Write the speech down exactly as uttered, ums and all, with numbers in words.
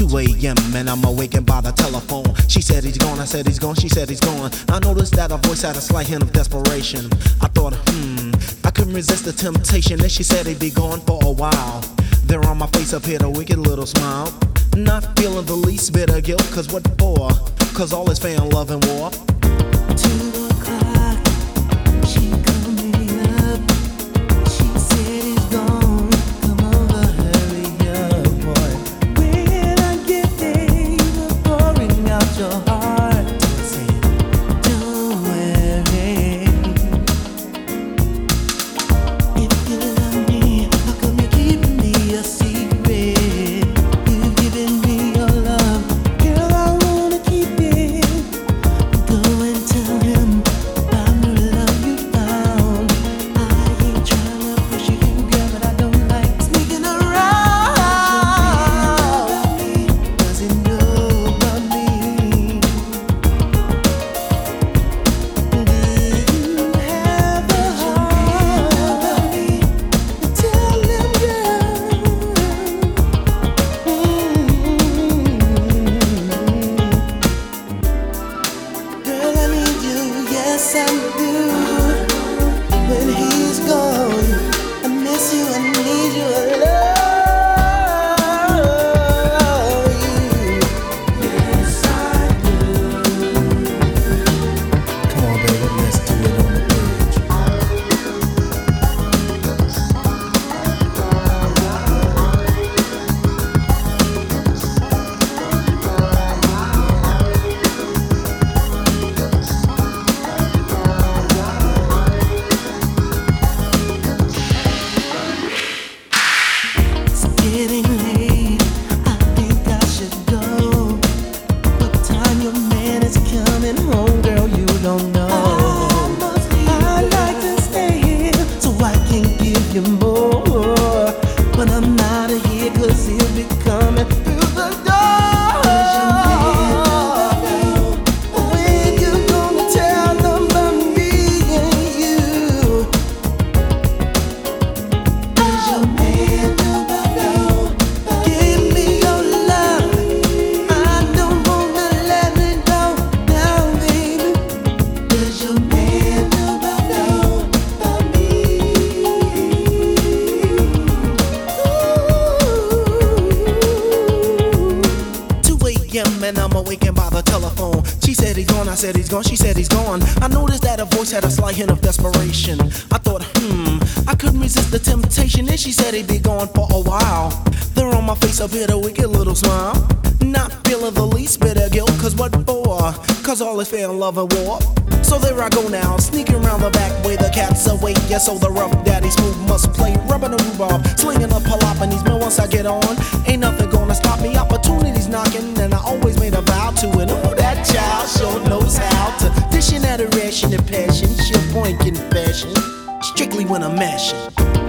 two a m and I'm awakened by the telephone. She said he's gone, I said he's gone, she said he's gone. I noticed that her voice had a slight hint of desperation. I thought, hmm, I couldn't resist the temptation. And she said he'd be gone for a while. There on my face appeared a wicked little smile. Not feeling the least bit of guilt, cause what for? Cause all is fair in love and war. Two o'clock, she called me up. She said he's gone, come over, hurry up, boy. When I get there, you were pouring out your heart. I said, don't worry. If you love me, how come you're keeping me a secret? You've given me your love, girl, I wanna keep it. Go and tell him about the love you found. I ain't tryna push you, girl, but I don't like sneaking around. Does he know about me? Do you have the heart to tell him, girl? Girl, I need you, yes I do. When he's gone, I miss you, I need you, I love you. Yes I do. Come on, baby, let's do it on the bridge. It's getting late, I think I should go. What time your man is coming home, girl, you don't know. I'd like to stay here so I can give you more, but I'm not here cause he'll be coming through the door. When you gonna tell them about me and you? Does your man know about me? Give me your love, I don't wanna let it go now, baby. Does your man know about me? two a m and I'm awakened by the telephone. She said he's gone, I said he's gone, she said he's gone. I noticed that her voice had a slight hint of desperation. I thought, hmm, I couldn't resist the temptation. And she said he'd be gone for a while. There on my face appeared a wicked little smile. Not feeling the least bit of guilt, cause what for? Cause all is fair in love and war. So there I go now, sneaking around the back way the cat's away. Yeah, so the rough daddy smooth must play, rubbing the rhubarb, slinging up jalapenos. Man, once I get on, ain't nothing gonna stop me. Opportunities knocking, and I always made a vow to it. Oh, that child sure knows how to dish in adoration and passion. She'll point confession, strictly when I'm mashing.